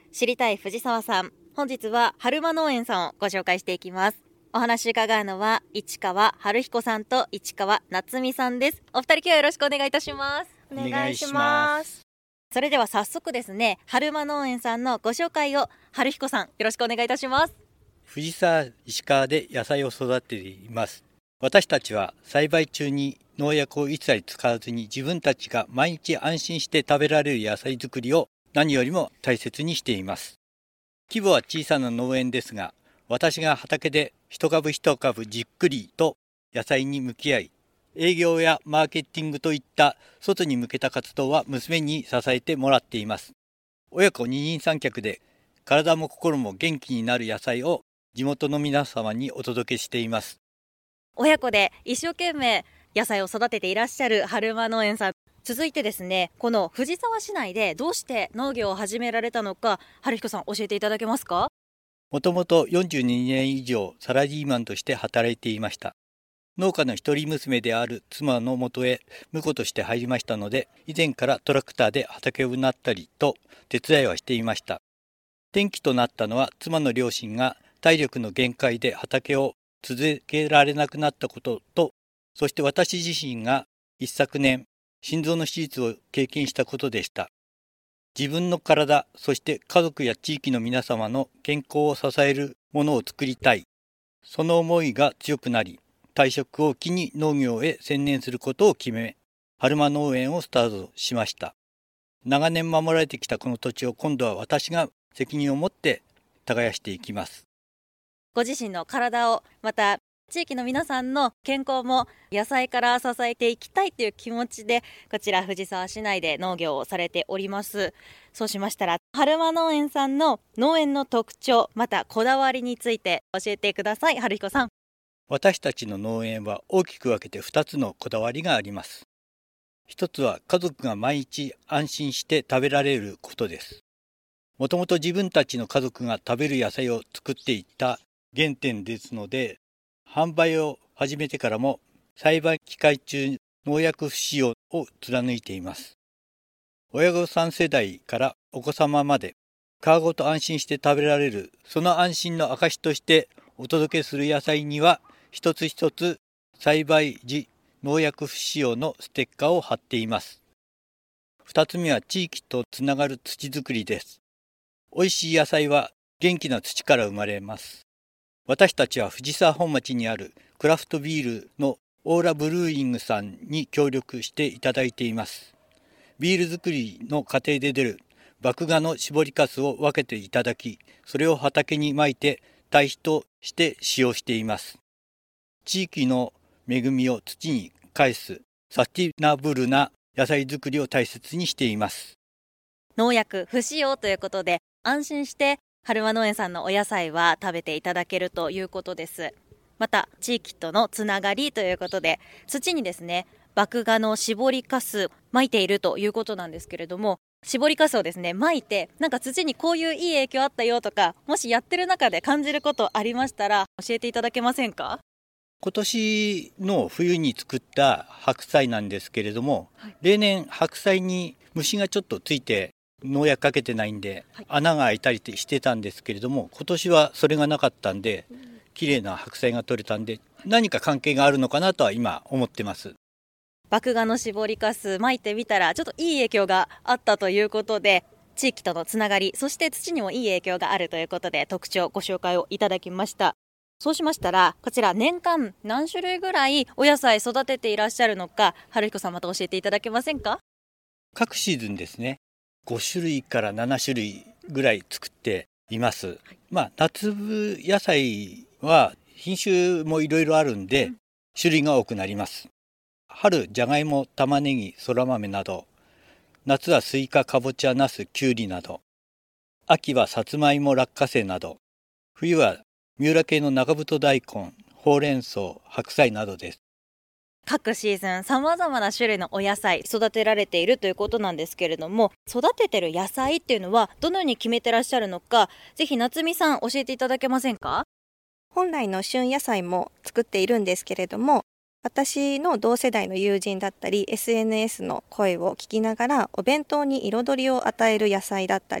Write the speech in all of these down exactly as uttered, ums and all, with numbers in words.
知りたい藤沢さん、本日は春間農園さんをご紹介していきます。お話伺うのは市川春彦さんと市川夏美さんです。お二人今日はよろしくお願いいたします。 お願いします。 それでは早速ですね、春間農園さんのご紹介を春彦さんよろしくお願いいたします。 藤沢石川で野菜を育てています。私たちは栽培中に農薬を一切使わずに自分たちが毎日安心して食べられる野菜作りを何よりも大切にしています。規模は小さな農園ですが、私が畑で一株一株じっくりと野菜に向き合い、営業やマーケティングといった外に向けた活動は娘に支えてもらっています。親子二人三脚で体も心も元気になる野菜を地元の皆様にお届けしています。 親子で一生懸命野菜を育てていらっしゃる春間農園さん、続いてですね、この藤沢市内でどうして農業を始められたのか、春彦さん教えていただけますか？ もともとよんじゅうにねん以上サラリーマンとして働いていました。農家の一人娘である妻のもとへ婿として入りましたので、以前からトラクターで畑をなったりと手伝いはしていました。転機となったのは妻の両親が体力の限界で畑を続けられなくなったことと、そして私自身が一昨年心臓の手術を経験したことでした。自分の体、そして家族や地域の皆様の健康を支えるものを作りたい。その思いが強くなり、退職を機に農業へ専念することを決め、春間農園をスタートしました。長年守られてきたこの土地を今度は私が責任を持って耕していきます。 ご自身の体を、また地域の皆さんの健康も野菜から支えていきたいという気持ちで、こちら藤沢市内で農業をされております。そうしましたら、春間農園さんの農園の特徴、またこだわりについて教えてください。春彦さん。 私たちの農園は大きく分けてふたつのこだわりがあります。一つは家族が毎日安心して食べられることです。もともと自分たちの家族が食べる野菜を作っていった原点ですので、販売を始めてからも栽培機会中農薬不使用を貫いています。親御さん世代からお子様まで皮ごと安心して食べられる、その安心の証としてお届けする野菜には一つ一つ栽培時農薬不使用のステッカーを貼っています。二つ目は地域とつながる土作りです。美味しい野菜は元気な土から生まれます。私たちは藤沢本町にあるクラフトビールのオーラブルーイングさんに協力していただいています。ビール作りの過程で出る麦芽の搾りかすを分けていただき、それを畑にまいて堆肥として使用しています。地域の恵みを土に返すサスティナブルな野菜作りを大切にしています。 農薬不使用ということで、安心して春間農園さんのお野菜は食べていただけるということです。また地域とのつながりということで、土にですね、麦芽の搾りかすまいているということなんですけれども、搾りかすをですねまいて、なんか土にこういういい影響あったよとか、もしやってる中で感じることありましたら教えていただけませんか？ 今年の冬に作った白菜なんですけれども、はい、例年白菜に虫がちょっとついて農薬かけてないんで、はい、穴が開いたりしてたんですけれども、今年はそれがなかったんで、綺麗な白菜が取れたんで、何か関係があるのかなとは今思ってます。 麦芽の搾りかすまいてみたらちょっといい影響があったということで、地域とのつながり、そして土にもいい影響があるということで特徴ご紹介をいただきました。そうしましたら、こちら年間何種類ぐらいお野菜育てていらっしゃるのか、春彦さんまた教えていただけませんか？ 各シーズンですね、ごしゅるいからななしゅるいぐらい作っています。はい、まあ夏野菜は品種もいろいろあるんで、うん、種類が多くなります。春、じゃがいも、玉ねぎ、そら豆など、夏はスイカ、かぼちゃ、ナス、きゅうりなど、秋はさつまいも、落花生など、冬は三浦系の長太大根、ほうれん草、白菜などです。 各シーズンさまざまな種類のお野菜育てられているということなんですけれども、育ててる野菜っていうのはどのように決めてらっしゃるのか、ぜひ夏美さん教えていただけませんか？ 本来の旬野菜も作っているんですけれども、私の同世代の友人だったり エスエヌエス の声を聞きながらお弁当に彩りを与える野菜だったり、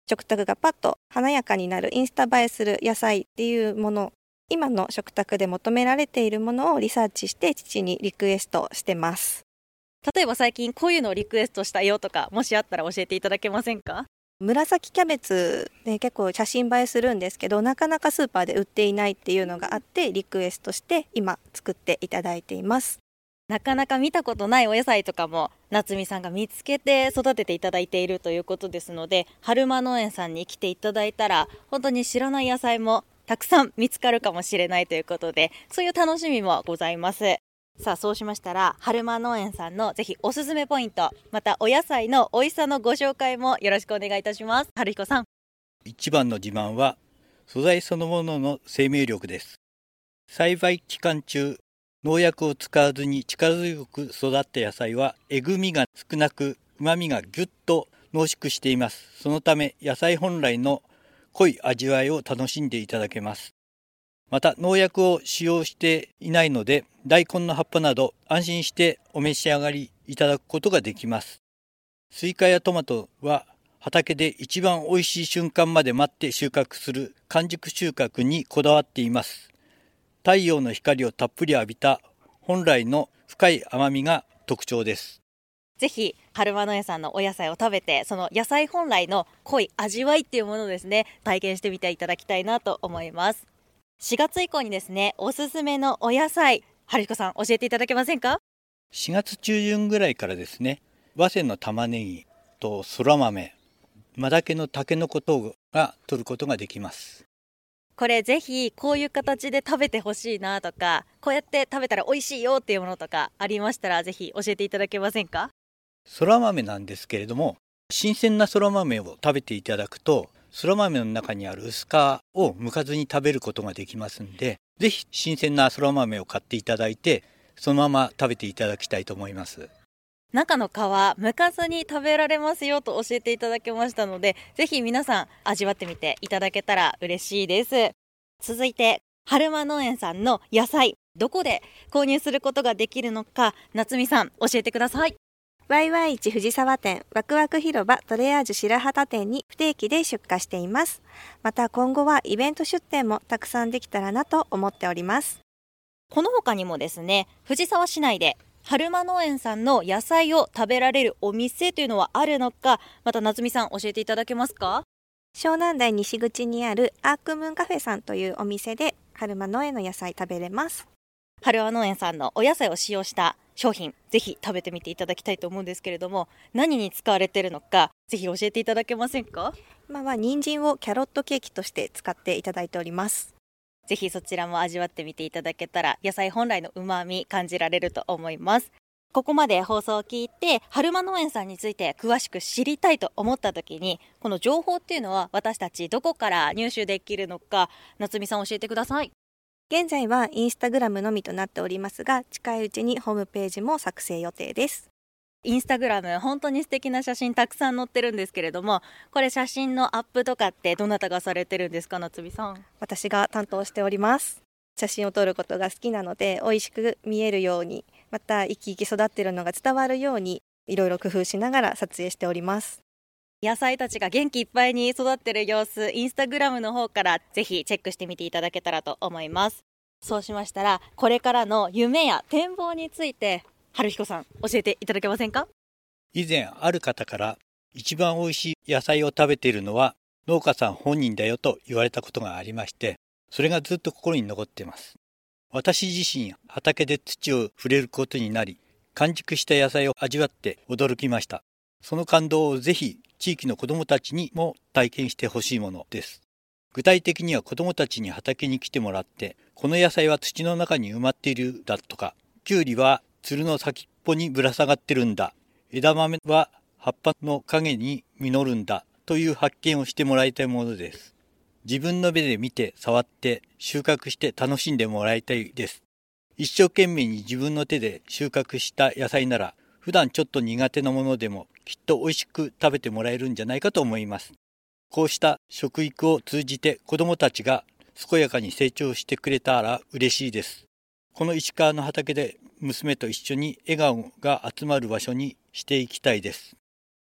食卓がパッと華やかになるインスタ映えする野菜っていうもの、今の食卓で求められているものをリサーチして父にリクエストしてます。 例えば最近こういうのをリクエストしたよとか、もしあったら教えていただけませんか？ 紫キャベツ、ね、結構写真映えするんですけど、なかなかスーパーで売っていないっていうのがあってリクエストして今作っていただいています。 なかなか見たことないお野菜とかも夏美さんが見つけて育てていただいているということですので、春間農園さんに来ていただいたら本当に知らない野菜もたくさん見つかるかもしれないということで、そういう楽しみもございます。さあ、そうしましたら春間農園さんのぜひおすすめポイント、またお野菜の美味しさのご紹介もよろしくお願いいたします。春彦さん。 一番の自慢は素材そのものの生命力です。栽培期間中、農薬を使わずに力強く育った野菜はえぐみが少なく、旨みがぎゅっと濃縮しています。そのため野菜本来の濃い味わいを楽しんでいただけます。また農薬を使用していないので、大根の葉っぱなど安心してお召し上がりいただくことができます。スイカやトマトは畑で一番おいしい瞬間まで待って収穫する完熟収穫にこだわっています。太陽の光をたっぷり浴びた本来の深い甘みが特徴です。 ぜひ春間農園さんのお野菜を食べて、その野菜本来の濃い味わいっていうものをですね、体験してみていただきたいなと思います。しがつ以降にですね、おすすめのお野菜、春彦さん教えていただけませんか？ しがつ中旬ぐらいからですね、早生の玉ねぎとそら豆、マダケのタケノコ等が取ることができます。 これぜひこういう形で食べてほしいなとか、こうやって食べたら美味しいよっていうものとかありましたら、ぜひ教えていただけませんか？ そら豆なんですけれども、新鮮なそら豆を食べていただくと、そら豆の中にある薄皮を剥かずに食べることができますので、ぜひ新鮮なそら豆を買っていただいて、そのまま食べていただきたいと思います。 中の皮剥かずに食べられますよと教えていただけましたので、ぜひ皆さん味わってみていただけたら嬉しいです。続いて春間農園さんの野菜、どこで購入することができるのか、夏美さん教えてください。 ワイワイいち藤沢店、ワクワク広場トレアージュ白旗店に不定期で出荷しています。また今後はイベント出店もたくさんできたらなと思っております。 この他にもですね、藤沢市内で春間農園さんの野菜を食べられるお店というのはあるのか、また夏美さん教えていただけますか？ 湘南台西口にあるアークムーンカフェさんというお店で春間農園の野菜食べれます。 春間農園さんのお野菜を使用した商品、ぜひ食べてみていただきたいと思うんですけれども、何に使われているのかぜひ教えていただけませんか？ 今は人参をキャロットケーキとして使っていただいております。 ぜひそちらも味わってみていただけたら、野菜本来のうまみ感じられると思います。ここまで放送を聞いて春間農園さんについて詳しく知りたいと思った時に、この情報っていうのは私たちどこから入手できるのか、夏美さん教えてください。 現在はインスタグラムのみとなっておりますが、近いうちにホームページも作成予定です。 インスタグラム本当に素敵な写真たくさん載ってるんですけれども、これ写真のアップとかってどなたがされてるんですか？夏美さん。 私が担当しております。写真を撮ることが好きなので、美味しく見えるように、また生き生き育っているのが伝わるように、いろいろ工夫しながら撮影しております。 野菜たちが元気いっぱいに育っている様子、インスタグラムの方からぜひチェックしてみていただけたらと思います。そうしましたら、これからの夢や展望について春彦さん教えていただけませんか？ 以前ある方から、一番おいしい野菜を食べているのは農家さん本人だよと言われたことがありまして、それがずっと心に残っています。私自身畑で土を触れることになり、完熟した野菜を味わって驚きました。その感動をぜひ地域の子どもたちにも体験してほしいものです。具体的には子どもたちに畑に来てもらって、この野菜は土の中に埋まっているだとか、きゅうりはつるの先っぽにぶら下がってるんだ、枝豆は葉っぱの陰に実るんだという発見をしてもらいたいものです。自分の目で見て触って収穫して楽しんでもらいたいです。一生懸命に自分の手で収穫した野菜なら、普段ちょっと苦手なものでもきっと美味しく食べてもらえるんじゃないかと思います。こうした食育を通じて子どもたちが健やかに成長してくれたら嬉しいです。この石川の畑で娘と一緒に笑顔が集まる場所にしていきたいです。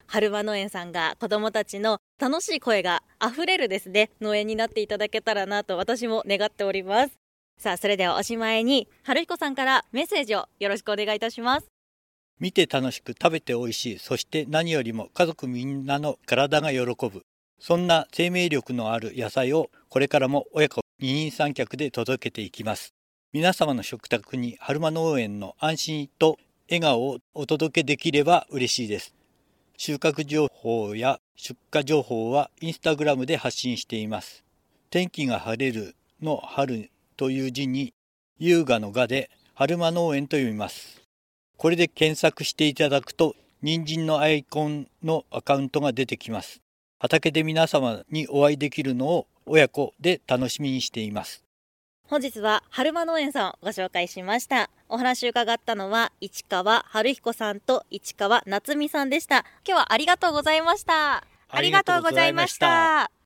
春間農園さんが子どもたちの楽しい声があふれるですね農園になっていただけたらなと私も願っております。さあそれではおしまいに春彦さんからメッセージをよろしくお願いいたします。 見て楽しく食べて美味しい、そして何よりも家族みんなの体が喜ぶ、そんな生命力のある野菜をこれからも親子二人三脚で届けていきます。皆様の食卓に春間農園の安心と笑顔をお届けできれば嬉しいです。収穫情報や出荷情報はインスタグラムで発信しています。天気が晴れるの春という字に優雅の雅で春間農園と読みます。これで検索していただくと人参のアイコンのアカウントが出てきます。畑で皆様にお会いできるのを親子で楽しみにしています。 本日は春間農園さんをご紹介しました。お話を伺ったのは市川春彦さんと市川夏美さんでした。今日はありがとうございました。 ありがとうございました。